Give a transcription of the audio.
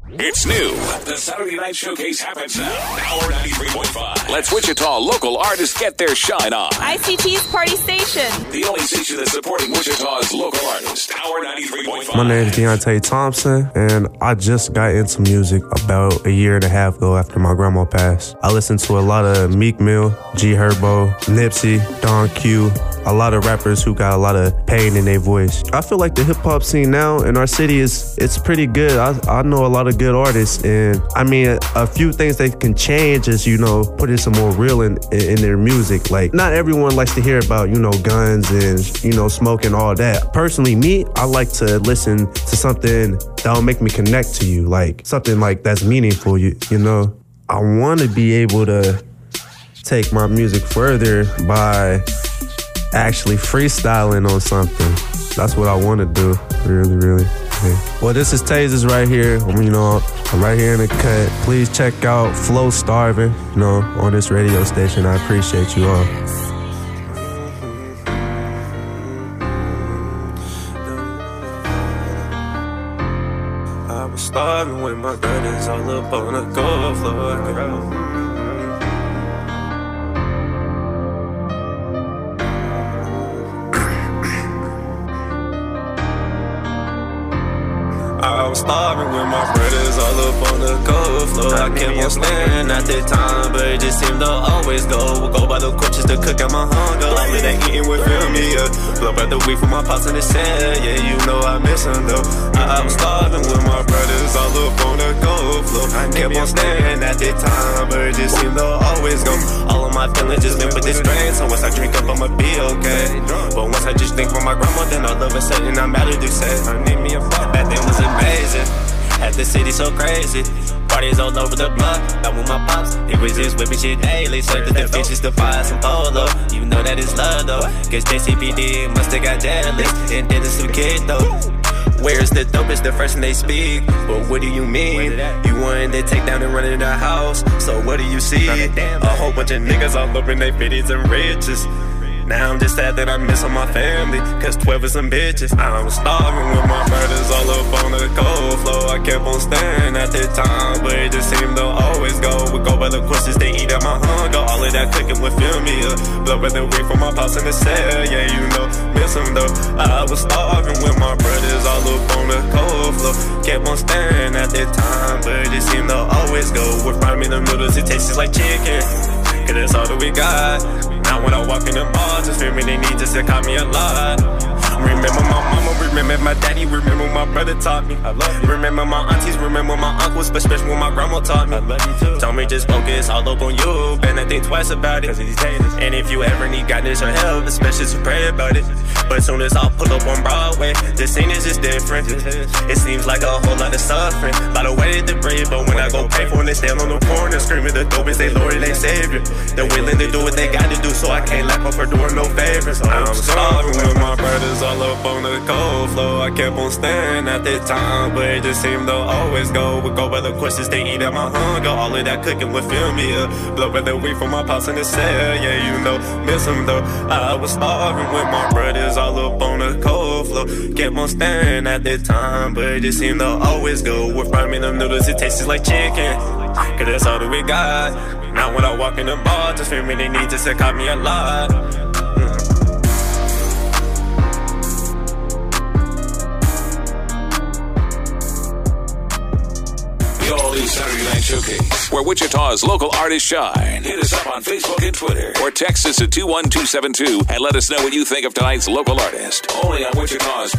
It's new. The Saturday Night Showcase happens now. Hour 93.5. Let's Wichita local artists get their shine on. ICT's Party Station. The only station that's supporting Wichita's local artists. Hour 93.5. My name is Deontay Thompson, and I just got into music about a year and a half ago after my grandma passed. I listened to a lot of Meek Mill, G Herbo, Nipsey, Don Q, a lot of rappers who got a lot of pain in their voice. I feel like the hip-hop scene now in our city it's pretty good. I know a lot of good artists, and I mean, a few things they can change is, putting some more real in their music. Like, not everyone likes to hear about, guns and, smoking, all that. Personally, me, I like to listen to something that'll make me connect to you, like something like that's meaningful, you know? I want to be able to take my music further by actually freestyling on something. That's what I want to do, really. Yeah. Well, this is Tasers right here. I'm right here in the cut. Please check out Flow Starving, on this radio station. I appreciate you all. I was starving with my brothers all up on the gold floor. I was starving with my brothers all up on the cold floor. I kept on staring at the time, but it just seemed to always go by the court just to cook out my hunger. All of that eating would fill me up. Blow out the weed from my pops in the sand. Yeah, I miss them though. I was starving with my brothers all up on the cold floor. I kept on staring at the time, but it just seemed to always go. All of my feelings just been with this strain. So once I drink up, I'ma be okay. But once I just think for my grandma, then all of a sudden I'm out of say. I need me a fuck. That thing was amazing. Had the city so crazy. Parties all over the block. Not with my pops. It was just whipping shit daily. Served the bitches to buy some polo. Even though that is love though. Guess they CPD must have got jealous. And did some kid though. Where's the dope? It's the first thing they speak. But what do you mean? You wanted to take down and run in the house. So what do you see? A whole bunch of niggas all up in their 50s and riches. Now I'm just sad that I miss on my family, cause 12 is some bitches. I was starving with my brothers all up on the cold floor. I kept on staring at the time, but it just seemed to always go by the questions they eat at my hunger. All of that cooking would fill me up. Blow out the weed from my pops in the cell. Yeah, miss them though. I was starving with my brothers all up on the cold floor. Kept on staring at the time, but it just seemed to always go with frying me them noodles. It tastes just like chicken, cause that's all that we got. Now when I walk in the bar, just feel me, they need just to call me a lot. Remember my mama, remember my daddy, remember what my brother taught me. I love you. Remember my aunties, remember my uncles, but especially what my grandma taught me. I love you too. Told me just focus all up on you, better think twice about it. And if you ever need guidance or help, especially to pray about it. But soon as I pull up on Broadway, the scene is just different. It seems like a whole lot of suffering, a lot of weight to breathe. But when I go pay for it, they stand on the corner screaming the dope is they Lord and they Savior. They're willing to do what they got to do, so I can't lack for doing no favors. I'm starving with my brothers all up on the cold floor. I kept on staring at the time, but it just seemed to always go by the questions they eat at my hunger. All of that cooking would fill me up. Blow out the weed from my pops in the cell. Yeah, miss them though. I was starving with my brothers all up on the cold floor. Kept on staring at the time, but it just seemed to always go with frying me them noodles. It tastes like chicken, cause that's all that we got. Now when I walk in the bar, just feel me, they need just to call me a lot. The all-new Saturday Night Showcase, where Wichita's local artists shine. Hit us up on Facebook and Twitter, or text us at 21272 and let us know what you think of tonight's local artist. Only on Wichita's